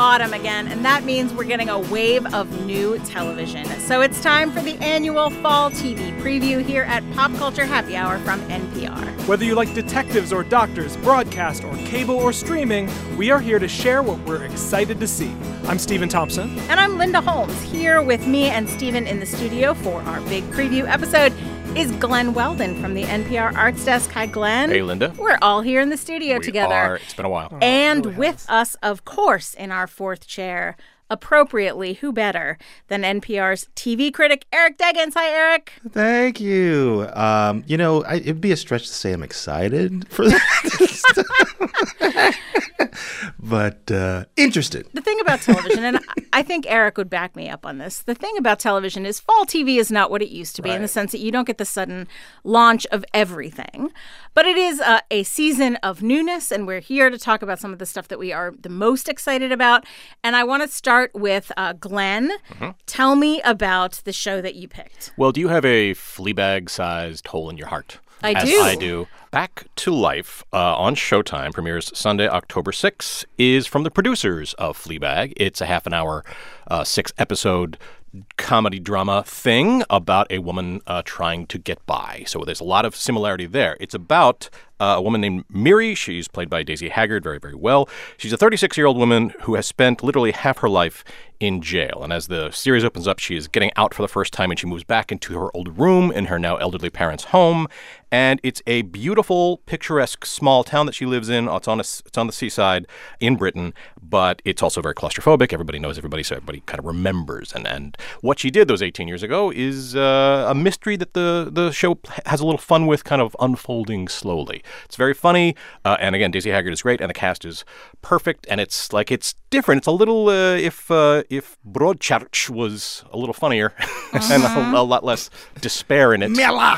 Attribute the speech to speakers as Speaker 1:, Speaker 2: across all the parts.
Speaker 1: autumn again, and that means we're getting a wave of new television. So it's time for the annual Fall TV Preview here at Pop Culture Happy Hour from NPR.
Speaker 2: Whether you like detectives or doctors, broadcast or cable or streaming, we are here to share what we're excited to see. I'm Stephen Thompson.
Speaker 1: And I'm Linda Holmes. Here with me and Stephen in the studio for our big preview episode is Glenn Weldon from the NPR Arts Desk. Hi, Glenn.
Speaker 3: Hey, Linda.
Speaker 1: We're all here in the studio together.
Speaker 3: It's been a while.
Speaker 1: And really with us, of course, in our fourth chair, appropriately, who better than NPR's TV critic, Eric Deggans. Hi, Eric.
Speaker 4: Thank you. It'd be a stretch to say I'm excited for that. But interested.
Speaker 1: The thing about television, and I think Eric would back me up on this, the thing about television is fall TV is not what it used to be, in the sense that you don't get the sudden launch of everything. But it is a season of newness, and we're here to talk about some of the stuff that we are the most excited about. And I want to start with Glenn. Mm-hmm. Tell me about the show that you picked.
Speaker 3: Well, do you have a Fleabag-sized hole in your heart?
Speaker 1: I
Speaker 3: As
Speaker 1: do.
Speaker 3: I do. Back to Life on Showtime, premieres Sunday, October 6th, is from the producers of Fleabag. It's a half an hour, 6-episode comedy drama thing about a woman trying to get by. So there's a lot of similarity there. It's about a woman named Miri. She's played by Daisy Haggard very, very well. She's a 36-year-old woman who has spent literally half her life in jail. And as the series opens up, she is getting out for the first time, and she moves back into her old room in her now elderly parents' home. And it's a beautiful, picturesque small town that she lives in. It's on the seaside in Britain, but it's also very claustrophobic. Everybody knows everybody, so everybody kind of remembers. And what she did those 18 years ago is a mystery that the show has a little fun with, kind of unfolding slowly. It's very funny, and again, Daisy Haggard is great, and the cast is perfect, and it's different. It's a little if Broadchurch was a little funnier and a lot less despair in it.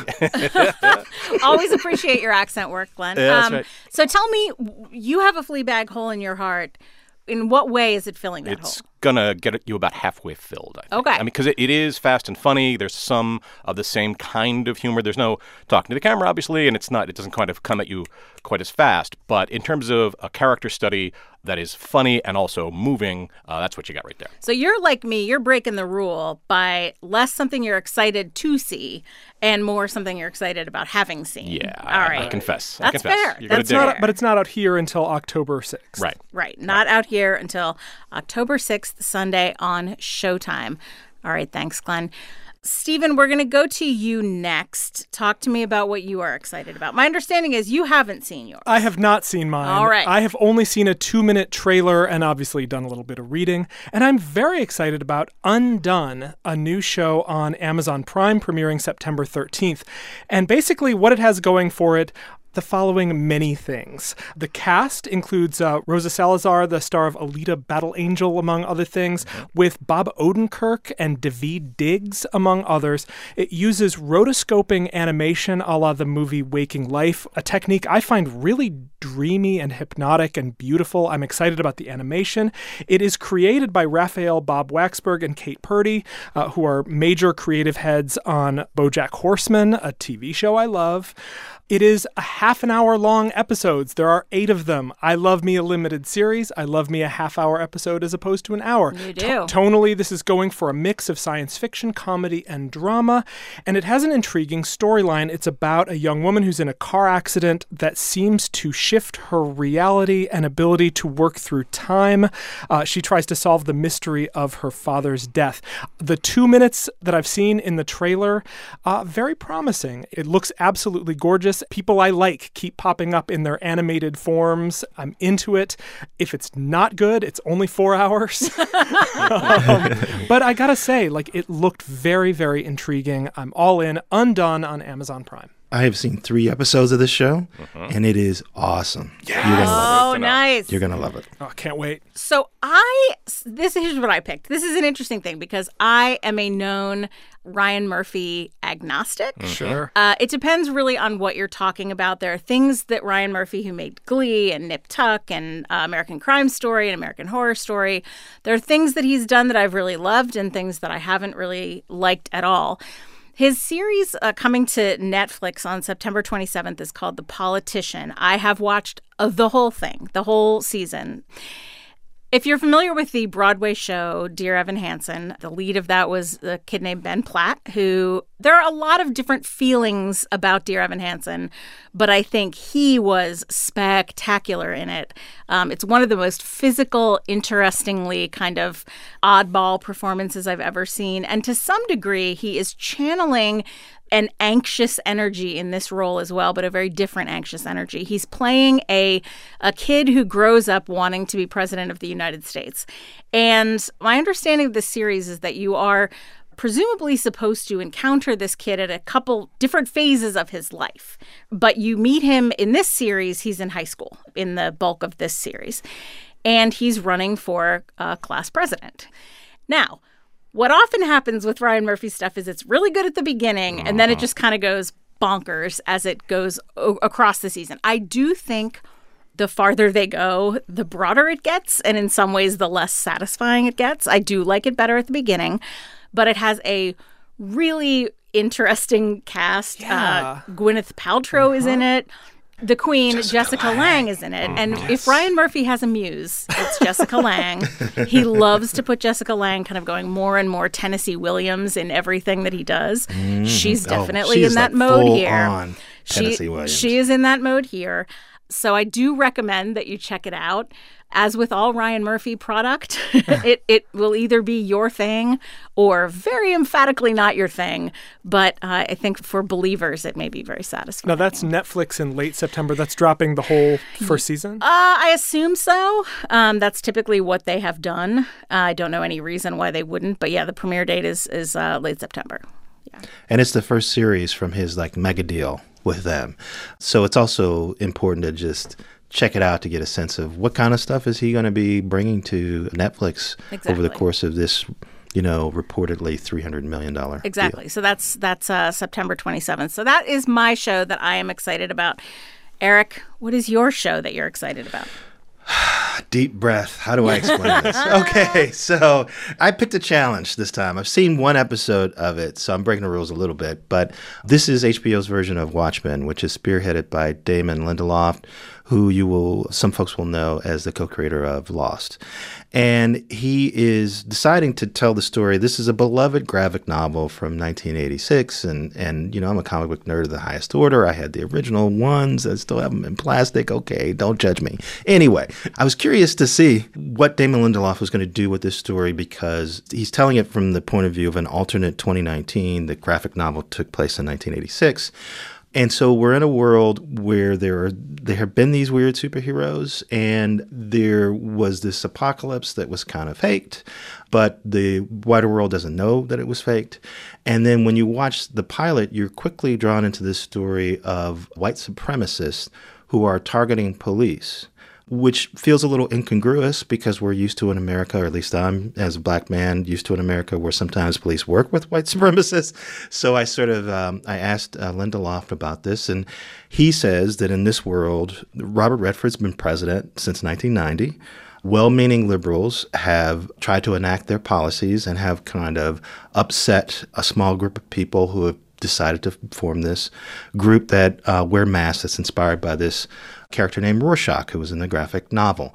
Speaker 1: Always appreciate your accent work, Glenn.
Speaker 3: Yeah, that's right.
Speaker 1: So tell me, you have a Fleabag hole in your heart. In what way is it filling that hole?
Speaker 3: It's going to get you about halfway filled, I think.
Speaker 1: Okay.
Speaker 3: I mean, because it is fast and funny. There's some of the same kind of humor. There's no talking to the camera, obviously, and it doesn't kind of come at you quite as fast. But in terms of a character study that is funny and also moving, that's what you got right there.
Speaker 1: So you're like me. You're breaking the rule by less something you're excited to see and more something you're excited about having seen.
Speaker 3: Yeah,
Speaker 1: All right.
Speaker 3: I confess.
Speaker 1: That's fair.
Speaker 3: You're
Speaker 1: That's
Speaker 3: gonna dig
Speaker 1: fair.
Speaker 3: it.
Speaker 2: But it's not out here until October 6th.
Speaker 3: Right.
Speaker 1: Right. Not out here until October 6th, Sunday on Showtime. All right. Thanks, Glenn. Stephen, we're going to go to you next. Talk to me about what you are excited about. My understanding is you haven't seen yours.
Speaker 2: I have not seen mine.
Speaker 1: All right.
Speaker 2: I have only seen a 2-minute trailer and obviously done a little bit of reading. And I'm very excited about Undone, a new show on Amazon Prime premiering September 13th. And basically what it has going for it, the following many things. The cast includes Rosa Salazar, the star of Alita Battle Angel, among other things, with Bob Odenkirk and Daveed Diggs, among others. It uses rotoscoping animation a la the movie Waking Life, a technique I find really dreamy and hypnotic and beautiful. I'm excited about the animation. It is created by Raphael Bob Waxberg and Kate Purdy, who are major creative heads on BoJack Horseman, a TV show I love. It is a half-an-hour-long episodes. There are 8 of them. I love me a limited series. I love me a half-hour episode as opposed to an hour.
Speaker 1: You do.
Speaker 2: Tonally, this is going for a mix of science fiction, comedy, and drama. And it has an intriguing storyline. It's about a young woman who's in a car accident that seems to shift her reality and ability to work through time. She tries to solve the mystery of her father's death. The 2 minutes that I've seen in the trailer, very promising. It looks absolutely gorgeous. People I like keep popping up in their animated forms. I'm into it. If it's not good, it's only 4 hours. But I gotta say, it looked very, very intriguing. I'm all in. Undone on Amazon Prime.
Speaker 4: I have seen 3 episodes of this show, and it is awesome.
Speaker 2: Yeah.
Speaker 4: You're gonna love
Speaker 1: Oh, nice.
Speaker 4: it. You're gonna love it.
Speaker 2: Oh, can't wait.
Speaker 1: So here's what I picked. This is an interesting thing because I am a known Ryan Murphy agnostic.
Speaker 2: Sure.
Speaker 1: It depends really on what you're talking about. There are things that Ryan Murphy, who made Glee and Nip Tuck and American Crime Story and American Horror Story, there are things that he's done that I've really loved and things that I haven't really liked at all. His series coming to Netflix on September 27th is called The Politician. I have watched the whole thing, the whole season. If you're familiar with the Broadway show Dear Evan Hansen, the lead of that was a kid named Ben Platt, who there are a lot of different feelings about Dear Evan Hansen, but I think he was spectacular in it. It's one of the most physical, interestingly kind of oddball performances I've ever seen. And to some degree, he is channeling an anxious energy in this role as well, but a very different anxious energy. He's playing a kid who grows up wanting to be president of the United States. And my understanding of this series is that you are presumably supposed to encounter this kid at a couple different phases of his life. But you meet him in this series, he's in high school in the bulk of this series. And he's running for class president. Now, what often happens with Ryan Murphy stuff is it's really good at the beginning, and then it just kind of goes bonkers as it goes across the season. I do think the farther they go, the broader it gets, and in some ways, the less satisfying it gets. I do like it better at the beginning, but it has a really interesting cast.
Speaker 2: Yeah.
Speaker 1: Gwyneth Paltrow is in it. The Queen, Jessica Lange, is in it. And if Ryan Murphy has a muse, it's Jessica Lange. He loves to put Jessica Lange kind of going more and more Tennessee Williams in everything that he does. She's definitely in that mode here.
Speaker 4: Tennessee Williams.
Speaker 1: She is in that mode here. So I do recommend that you check it out. As with all Ryan Murphy product, it will either be your thing or very emphatically not your thing. But I think for believers, it may be very satisfying.
Speaker 2: Now, that's Netflix in late September. That's dropping the whole first season?
Speaker 1: I assume so. That's typically what they have done. I don't know any reason why they wouldn't. But yeah, the premiere date is late September. Yeah.
Speaker 4: And it's the first series from his mega deal with them. So it's also important to just check it out to get a sense of what kind of stuff is he going to be bringing to Netflix over the course of this, reportedly $300 million
Speaker 1: Exactly.
Speaker 4: deal.
Speaker 1: So that's September 27th. So that is my show that I am excited about. Eric, what is your show that you're excited about?
Speaker 4: Deep breath. How do I explain this? Okay, so I picked a challenge this time. I've seen one episode of it, so I'm breaking the rules a little bit. But this is HBO's version of Watchmen, which is spearheaded by Damon Lindelof, who some folks will know as the co-creator of Lost. And he is deciding to tell the story. This is a beloved graphic novel from 1986. And I'm a comic book nerd of the highest order. I had the original ones. I still have them in plastic. Okay, don't judge me. Anyway, I was curious to see what Damon Lindelof was going to do with this story because he's telling it from the point of view of an alternate 2019. The graphic novel took place in 1986. And so we're in a world where there have been these weird superheroes, and there was this apocalypse that was kind of faked, but the wider world doesn't know that it was faked. And then when you watch the pilot, you're quickly drawn into this story of white supremacists who are targeting police, which feels a little incongruous because we're used to in America, or at least I'm, as a black man, used to in America where sometimes police work with white supremacists. So I I asked Lindelof about this, and he says that in this world, Robert Redford's been president since 1990. Well-meaning liberals have tried to enact their policies and have kind of upset a small group of people who have decided to form this group that wear masks that's inspired by this character named Rorschach, who was in the graphic novel.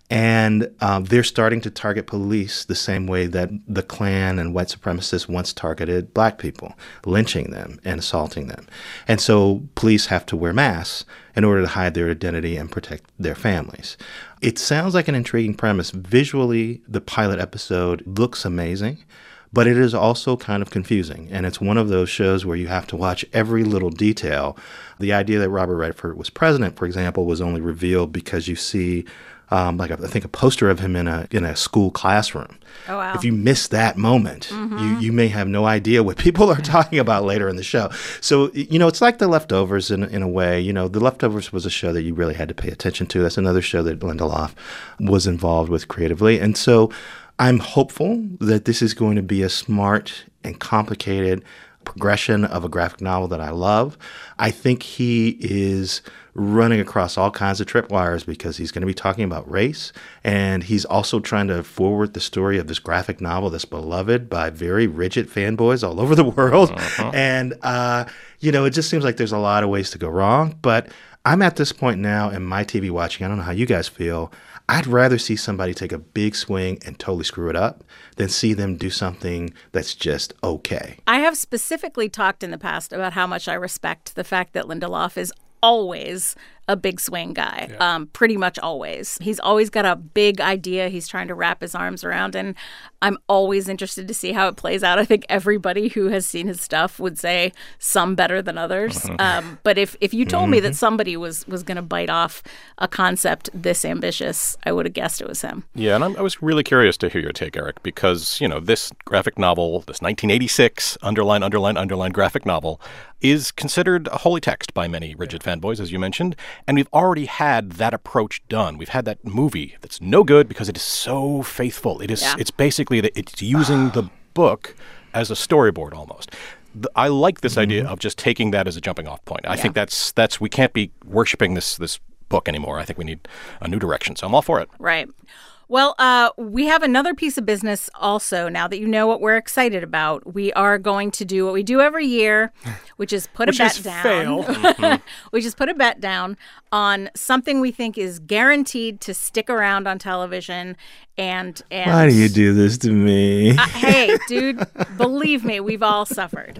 Speaker 4: And they're starting to target police the same way that the Klan and white supremacists once targeted black people, lynching them and assaulting them. And so police have to wear masks in order to hide their identity and protect their families. It sounds like an intriguing premise. Visually, the pilot episode looks amazing, but it is also kind of confusing. And it's one of those shows where you have to watch every little detail. The idea that Robert Redford was president, for example, was only revealed because you see, I think, a poster of him in a school classroom.
Speaker 1: Oh, wow.
Speaker 4: If you miss that moment, you may have no idea what people are talking about later in the show. So, it's like The Leftovers in a way. The Leftovers was a show that you really had to pay attention to. That's another show that Lindelof was involved with creatively. And so I'm hopeful that this is going to be a smart and complicated progression of a graphic novel that I love. I think he is running across all kinds of tripwires because he's going to be talking about race, and he's also trying to forward the story of this graphic novel that's beloved by very rigid fanboys all over the world. And, it just seems like there's a lot of ways to go wrong, but I'm at this point now in my TV watching, I don't know how you guys feel, I'd rather see somebody take a big swing and totally screw it up than see them do something that's just okay.
Speaker 1: I have specifically talked in the past about how much I respect the fact that Lindelof is always a big swing guy, pretty much always. He's always got a big idea he's trying to wrap his arms around, and I'm always interested to see how it plays out. I think everybody who has seen his stuff would say some better than others. But if you told me that somebody was going to bite off a concept this ambitious, I would have guessed it was him.
Speaker 3: Yeah, and I was really curious to hear your take, Eric, because, this graphic novel, this 1986 underline graphic novel, is considered a holy text by many Rigid fanboys, as you mentioned. And we've already had that approach done. We've had that movie that's no good because it is so faithful. It's basically that it's using the book as a storyboard almost. I like this idea of just taking that as a jumping off point. I think that's we can't be worshiping this book anymore. I think we need a new direction. So I'm all for it.
Speaker 1: Right. Well, we have another piece of business also now that you know what we're excited about. We are going to do what we do every year, which is put a bet down. We just put a bet down on something we think is guaranteed to stick around on television. And
Speaker 4: why do you do this to me?
Speaker 1: Hey, dude, believe me, we've all suffered.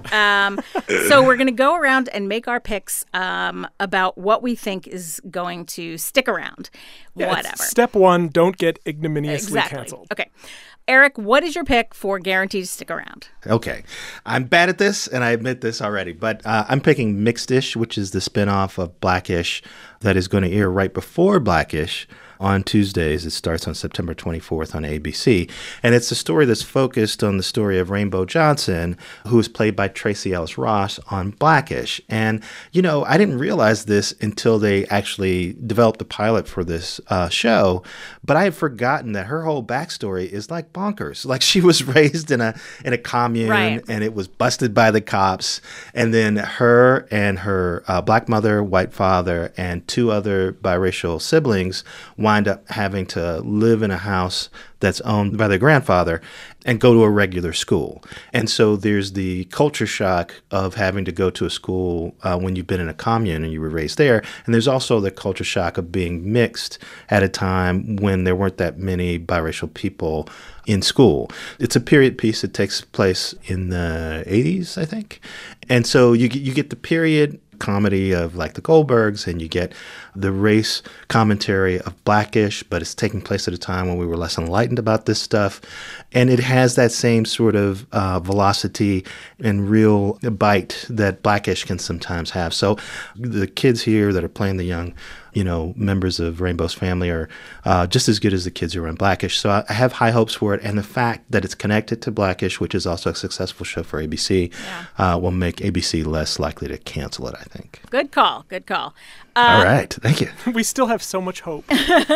Speaker 1: So we're going to go around and make our picks about what we think is going to stick around. Whatever.
Speaker 2: Step one, don't get ignominiously canceled.
Speaker 1: Okay. Eric, what is your pick for guaranteed to stick around?
Speaker 4: Okay. I'm bad at this, and I admit this already, but I'm picking Mixed-ish, which is the spinoff of Black-ish that is going to air right before Black-ish on Tuesdays. It starts on September 24th on ABC. And it's a story that's focused on the story of Rainbow Johnson, who is played by Tracee Ellis Ross on Black-ish. And, I didn't realize this until they actually developed the pilot for this show, but I had forgotten that her whole backstory is like bonkers. Like, she was raised in a commune,
Speaker 1: right,
Speaker 4: and it was busted by the cops. And then her and her black mother, white father, and two other biracial siblings wind up having to live in a house that's owned by their grandfather and go to a regular school. And so there's the culture shock of having to go to a school when you've been in a commune and you were raised there. And there's also the culture shock of being mixed at a time when there weren't that many biracial people in school. It's a period piece that takes place in the 80s, I think. And so you get the period comedy of like the Goldbergs, and you get the race commentary of Black-ish, but it's taking place at a time when we were less enlightened about this stuff. And it has that same sort of velocity and real bite that Black-ish can sometimes have. So the kids here that are playing the young members of Rainbow's family are just as good as the kids who are in Black-ish. So I have high hopes for it. And the fact that it's connected to Black-ish, which is also a successful show for ABC, will make ABC less likely to cancel it, I think.
Speaker 1: Good call. Good call.
Speaker 4: All right. Thank you.
Speaker 2: We still have so much hope.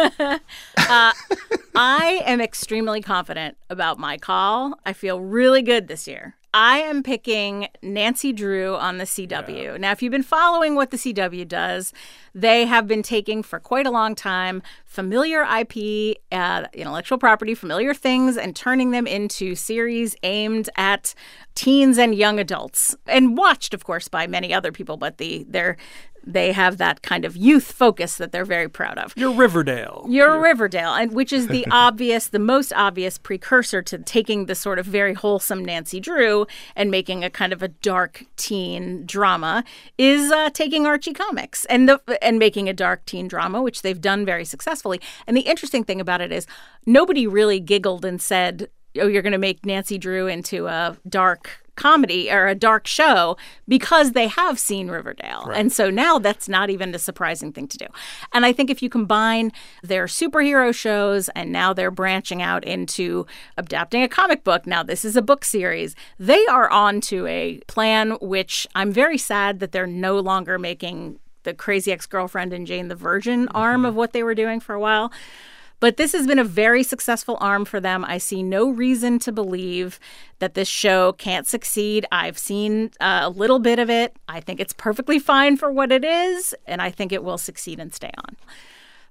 Speaker 1: I am extremely confident about my call. I feel really good this year. I am picking Nancy Drew on the CW. Yeah. Now, if you've been following what the CW does, they have been taking for quite a long time familiar IP, intellectual property, familiar things, and turning them into series aimed at teens and young adults, and watched, of course, by many other people, but they have that kind of youth focus that they're very proud of.
Speaker 2: You're Riverdale,
Speaker 1: and which is the most obvious precursor to taking the sort of very wholesome Nancy Drew and making a kind of a dark teen drama, is taking Archie comics and making a dark teen drama, which they've done very successfully. And the interesting thing about it is nobody really giggled and said, "Oh, you're going to make Nancy Drew into a dark comedy or a dark show," because they have seen Riverdale. Right. And so now that's not even a surprising thing to do. And I think if you combine their superhero shows, and now they're branching out into adapting a comic book, now this is a book series, they are on to a plan which I'm very sad that they're no longer making the Crazy Ex-Girlfriend and Jane the Virgin arm of what they were doing for a while. But this has been a very successful arm for them. I see no reason to believe that this show can't succeed. I've seen a little bit of it. I think it's perfectly fine for what it is, and I think it will succeed and stay on.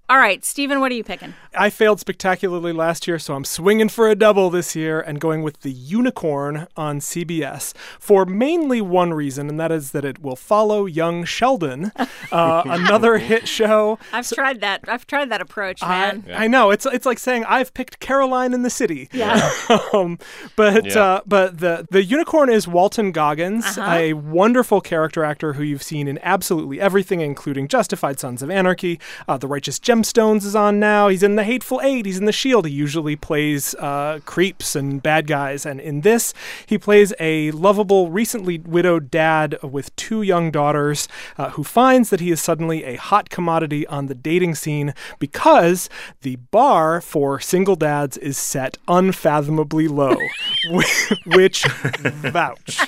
Speaker 1: All right, Stephen, what are you picking?
Speaker 2: I failed spectacularly last year, so I'm swinging for a double this year and going with The Unicorn on CBS for mainly one reason, and that is that it will follow young Sheldon, another hit show.
Speaker 1: I've tried that approach, man.
Speaker 2: I know. It's like saying I've picked Caroline in the City.
Speaker 1: Yeah.
Speaker 2: But the Unicorn is Walton Goggins, a wonderful character actor who you've seen in absolutely everything, including Justified, Sons of Anarchy, The Righteous Gemstones is on now. He's in The Hateful Eight. He's in The Shield. He usually plays creeps and bad guys. And in this, he plays a lovable, recently widowed dad with 2 young daughters who finds that he is suddenly a hot commodity on the dating scene because the bar for single dads is set unfathomably low, which vouch.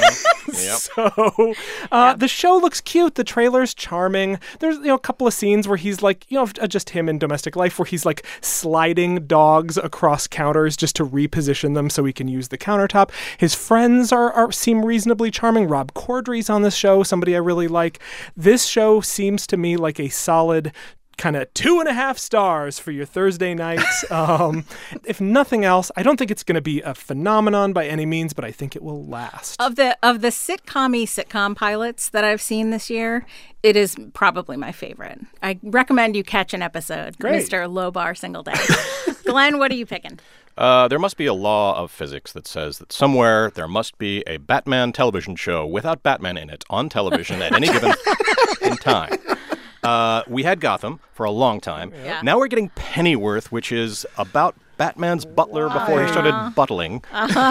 Speaker 2: So the show looks cute. The trailer's charming. There's a couple of scenes where he's like, just him in domestic life, where he's like sliding dogs across counters just to reposition them so he can use the countertop. His friends seem reasonably charming. Rob Corddry's on this show, somebody I really like. This show seems to me like a solid kind of 2.5 stars for your Thursday nights. If nothing else, I don't think it's going to be a phenomenon by any means, but I think it will last.
Speaker 1: Of the sitcom pilots that I've seen this year, it is probably my favorite. I recommend you catch an episode,
Speaker 2: Great.
Speaker 1: Mr. Low Bar Single Dad. Glenn, what are you picking?
Speaker 3: There must be a law of physics that says that somewhere there must be a Batman television show without Batman in it on television at any given in time. We had Gotham for a long time.
Speaker 1: Yeah.
Speaker 3: Now we're getting Pennyworth, which is about Batman's butler before he started buttling.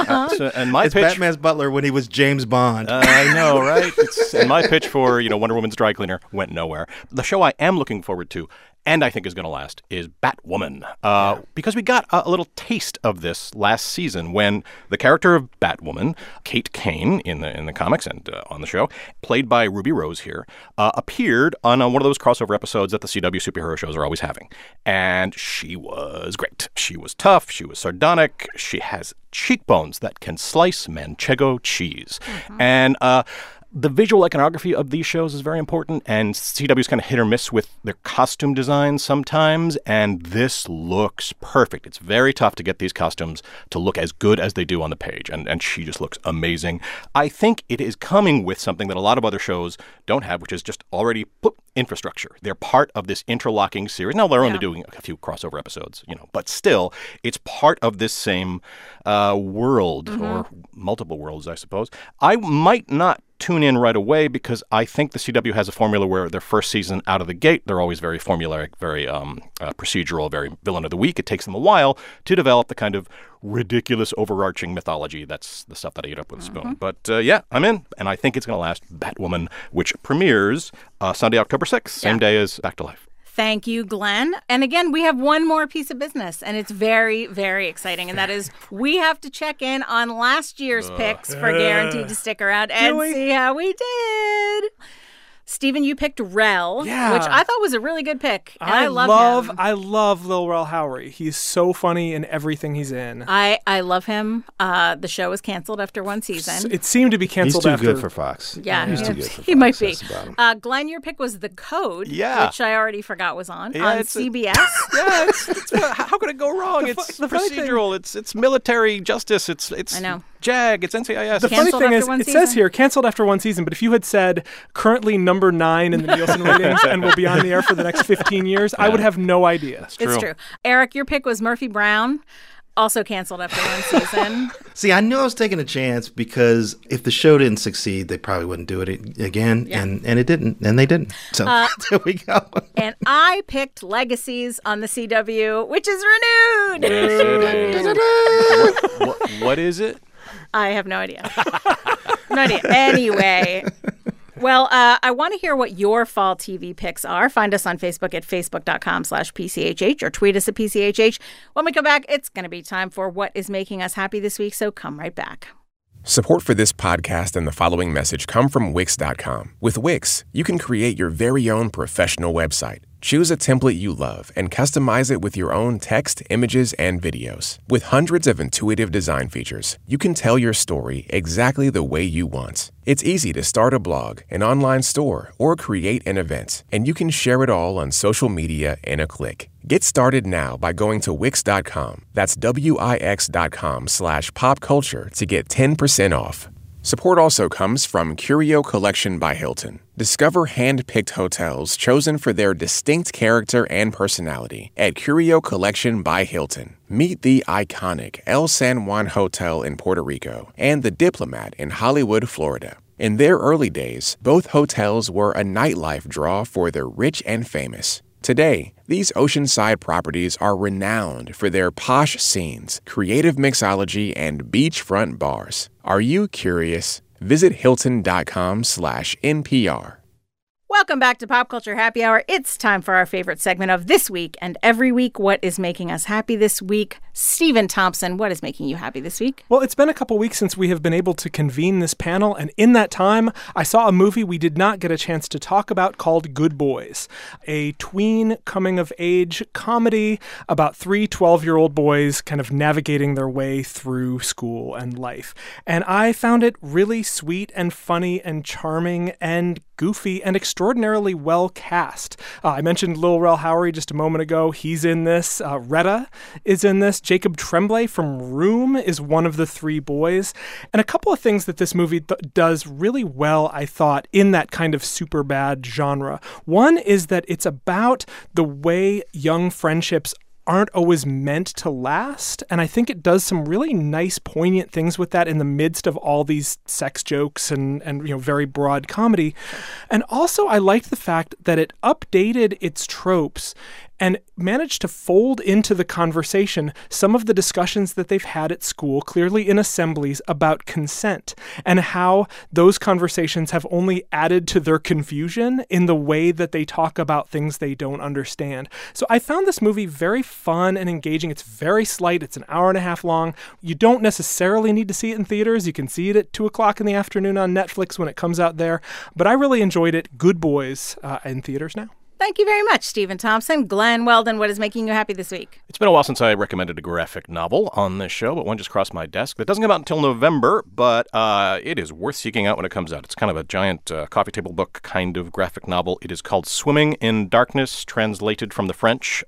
Speaker 3: And my
Speaker 4: It's
Speaker 3: pitch,
Speaker 4: Batman's butler when he was James Bond.
Speaker 3: I know, right? And my pitch for Wonder Woman's dry cleaner went nowhere. The show I am looking forward to, and I think is going to last, is Batwoman. Because we got a little taste of this last season when the character of Batwoman, Kate Kane in the comics and on the show, played by Ruby Rose here, appeared on one of those crossover episodes that the CW superhero shows are always having. And she was great. She was tough. She was sardonic. She has cheekbones that can slice manchego cheese. And the visual iconography of these shows is very important, and CW's kind of hit or miss with their costume design sometimes, and this looks perfect. It's very tough to get these costumes to look as good as they do on the page, and she just looks amazing. I think it is coming with something that a lot of other shows don't have, which is just already infrastructure. They're part of this interlocking series. Now, they're only doing a few crossover episodes, but still, it's part of this same world, or multiple worlds, I suppose. I might not tune in right away because I think the CW has a formula where their first season out of the gate, they're always very formulaic, very procedural, very villain of the week. It takes them a while to develop the kind of ridiculous overarching mythology. That's the stuff that I eat up with a spoon. But I'm in, and I think it's going to last. Batwoman, which premieres Sunday, October 6th, same day as Back to Life.
Speaker 1: Thank you, Glenn. And again, we have one more piece of business, and it's very, very exciting. And that is we have to check in on last year's picks for Guaranteed to Stick Around and see how we did. Stephen, you picked Rel, which I thought was a really good pick. And I love him.
Speaker 2: I love Lil Rel Howery. He's so funny in everything he's in.
Speaker 1: I love him. The show was canceled after one season.
Speaker 2: It seemed to be canceled
Speaker 4: He's too
Speaker 2: after.
Speaker 4: good for Fox.
Speaker 1: Yeah,
Speaker 4: he's too good for Fox.
Speaker 1: He might be.
Speaker 4: That's about him.
Speaker 1: Glenn, your pick was The Code,
Speaker 3: Yeah.
Speaker 1: which I already forgot was on
Speaker 3: it's
Speaker 1: CBS.
Speaker 3: How could it go wrong? It's
Speaker 2: the funny
Speaker 3: procedural. It's military justice. It's
Speaker 1: I know.
Speaker 3: JAG. It's NCIS.
Speaker 2: The funny
Speaker 1: Canceled
Speaker 2: thing
Speaker 1: after
Speaker 2: is,
Speaker 1: one
Speaker 2: it
Speaker 1: season?
Speaker 2: says here, canceled after one season, but if you had said currently number 9 in the Nielsen ratings and will be on the air for the next 15 years, I would have no idea.
Speaker 1: It's true. Eric, your pick was Murphy Brown, also canceled after one season.
Speaker 4: See, I knew I was taking a chance because if the show didn't succeed, they probably wouldn't do it again, and it didn't, and they didn't. So there we go.
Speaker 1: And I picked Legacies on the CW, which is renewed.
Speaker 3: What is it?
Speaker 1: I have no idea. No idea. Anyway. Well, I want to hear what your fall TV picks are. Find us on Facebook at facebook.com/PCHH or tweet us at PCHH. When we come back, it's going to be time for what is making us happy this week, so come right back.
Speaker 5: Support for this podcast and the following message come from Wix.com. With Wix, you can create your very own professional website. Choose a template you love and customize it with your own text, images, and videos. With hundreds of intuitive design features, you can tell your story exactly the way you want. It's easy to start a blog, an online store, or create an event, and you can share it all on social media in a click. Get started now by going to Wix.com. That's Wix.com/popculture to get 10% off. Support also comes from Curio Collection by Hilton. Discover hand-picked hotels chosen for their distinct character and personality at Curio Collection by Hilton. Meet the iconic El San Juan Hotel in Puerto Rico and the Diplomat in Hollywood, Florida. In their early days, both hotels were a nightlife draw for the rich and famous. Today, these oceanside properties are renowned for their posh scenes, creative mixology, and beachfront bars. Are you curious? Visit Hilton.com/NPR.
Speaker 1: Welcome back to Pop Culture Happy Hour. It's time for our favorite segment of this week and every week. What is making us happy this week? Stephen Thompson, what is making you happy this week?
Speaker 2: Well, it's been a couple weeks since we have been able to convene this panel, and in that time, I saw a movie we did not get a chance to talk about called Good Boys, a tween coming-of-age comedy about three 12-year-old boys kind of navigating their way through school and life. And I found it really sweet and funny and charming and goofy and extraordinarily well cast. I mentioned Lil Rel Howery just a moment ago. He's in this. Retta is in this. Jacob Tremblay from Room is one of the three boys. And a couple of things that this movie does really well, I thought, in that kind of super bad genre. One is that it's about the way young friendships aren't always meant to last. And I think it does some really nice, poignant things with that in the midst of all these sex jokes and very broad comedy. And also, I liked the fact that it updated its tropes and managed to fold into the conversation some of the discussions that they've had at school, clearly in assemblies, about consent, and how those conversations have only added to their confusion in the way that they talk about things they don't understand. So I found this movie very fun and engaging. It's very slight. It's an hour and a half long. You don't necessarily need to see it in theaters. You can see it at 2 o'clock in the afternoon on Netflix when it comes out there. But I really enjoyed it. Good Boys in theaters now.
Speaker 1: Thank you very much, Stephen Thompson. Glenn Weldon, what is making you happy this week?
Speaker 3: It's been a while since I recommended a graphic novel on this show, but one just crossed my desk. That doesn't come out until November, but it is worth seeking out when it comes out. It's kind of a giant coffee table book kind of graphic novel. It is called Swimming in Darkness, translated from the French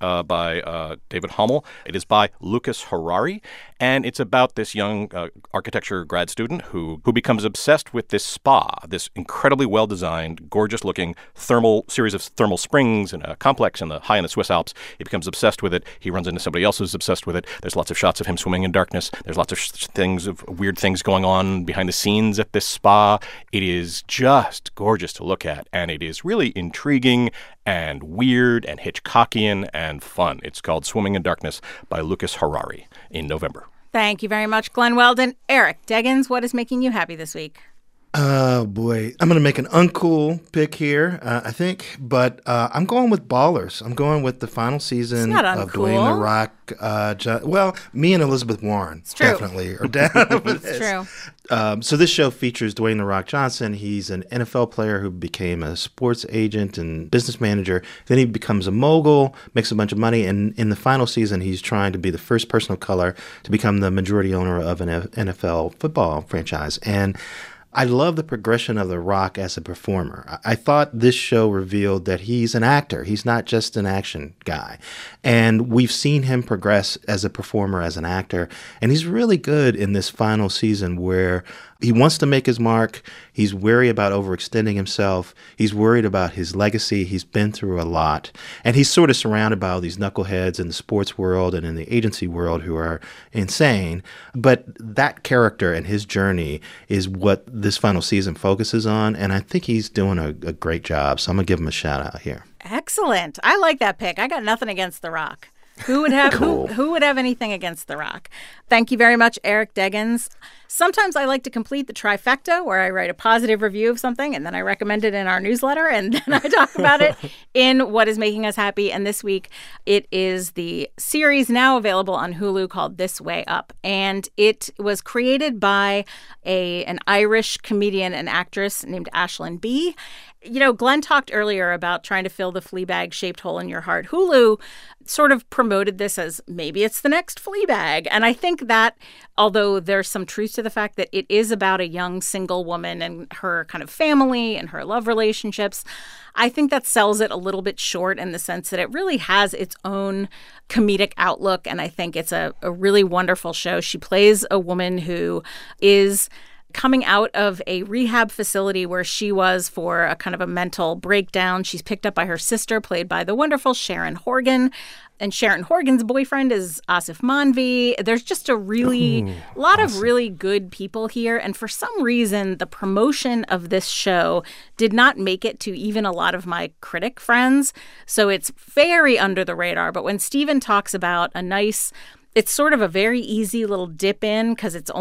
Speaker 3: by David Hommel. It is by Lucas Harari, and it's about this young architecture grad student who becomes obsessed with this spa, this incredibly well-designed, gorgeous-looking series of thermal springs in a complex high in the Swiss Alps. He becomes obsessed with it. He runs into somebody else who's obsessed with it. There's lots of shots of him swimming in darkness. There's lots of weird things going on behind the scenes at this spa. It is just gorgeous to look at, and it is really intriguing and weird and Hitchcockian and fun. It's called Swimming in Darkness by Lucas Harari in November.
Speaker 1: Thank you very much, Glenn Weldon. Eric Deggans, what is making you happy this week?
Speaker 4: Oh, boy. I'm going to make an uncool pick here, I think. But I'm going with Ballers. I'm going with the final season of Dwayne The Rock. Me and Elizabeth Warren definitely are down with this.
Speaker 1: It's true.
Speaker 4: So this show features Dwayne The Rock Johnson. He's an NFL player who became a sports agent and business manager. Then he becomes a mogul, makes a bunch of money. And in the final season, he's trying to be the first person of color to become the majority owner of an NFL football franchise. And I love the progression of The Rock as a performer. I thought this show revealed that he's an actor. He's not just an action guy. And we've seen him progress as a performer, as an actor. And he's really good in this final season where he wants to make his mark. He's wary about overextending himself. He's worried about his legacy. He's been through a lot. And he's sort of surrounded by all these knuckleheads in the sports world and in the agency world who are insane. But that character and his journey is what this final season focuses on. And I think he's doing a great job. So I'm going to give him a shout out here.
Speaker 1: Excellent. I like that pick. I got nothing against The Rock. Who would have
Speaker 3: Cool.
Speaker 1: who would have anything against The Rock? Thank you very much, Eric Deggans. Sometimes I like to complete the trifecta where I write a positive review of something and then I recommend it in our newsletter and then I talk about it in What Is Making Us Happy. And this week it is the series now available on Hulu called This Way Up. And it was created by an Irish comedian and actress named Aisling Bea. You know, Glenn talked earlier about trying to fill the Fleabag-shaped hole in your heart. Hulu sort of promoted this as maybe it's the next Fleabag. And I think that, although there's some truth to the fact that it is about a young single woman and her kind of family and her love relationships, I think that sells it a little bit short in the sense that it really has its own comedic outlook. And I think it's a really wonderful show. She plays a woman who is coming out of a rehab facility where she was for a kind of a mental breakdown. She's picked up by her sister, played by the wonderful Sharon Horgan. And Sharon Horgan's boyfriend is Asif Manvi. There's just a lot of really good people here. And for some reason, the promotion of this show did not make it to even a lot of my critic friends. So it's very under the radar. But when Steven talks about it's sort of a very easy little dip in because it's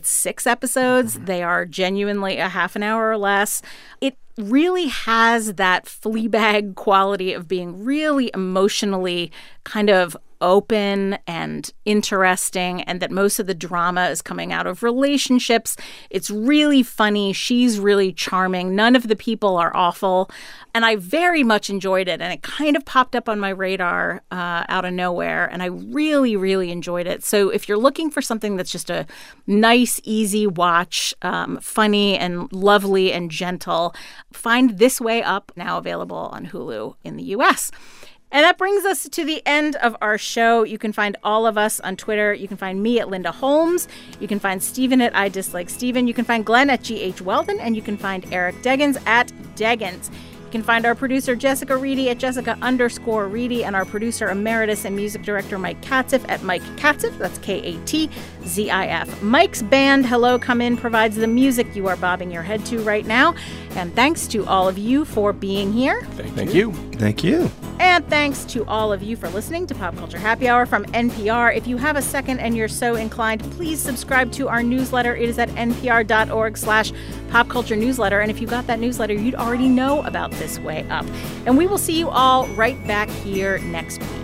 Speaker 1: 6 episodes. They are genuinely a half an hour or less. It really has that Fleabag quality of being really emotionally kind of open and interesting, and that most of the drama is coming out of relationships. It's really funny. She's really charming. None of the people are awful. And I very much enjoyed it. And it kind of popped up on my radar out of nowhere. And I really, really enjoyed it. So if you're looking for something that's just a nice, easy watch, funny and lovely and gentle, find This Way Up, now available on Hulu in the U.S. And that brings us to the end of our show. You can find all of us on Twitter. You can find me at Linda Holmes. You can find Steven at I Dislike Steven. You can find Glenn at G.H. Weldon. And you can find Eric Deggans at Deggans. You can find our producer Jessica Reedy at Jessica_Reedy and our producer emeritus and music director Mike Katzif at Mike Katzif. That's Katzif. Mike's band Hello Come In provides the music you are bobbing your head to right now. And thanks to all of you for being here.
Speaker 3: Thank you.
Speaker 4: Thank you.
Speaker 1: And thanks to all of you for listening to Pop Culture Happy Hour from NPR. If you have a second and you're so inclined, please subscribe to our newsletter. It is at npr.org/popculturenewsletter. And if you got that newsletter, you'd already know about This Way Up. And we will see you all right back here next week.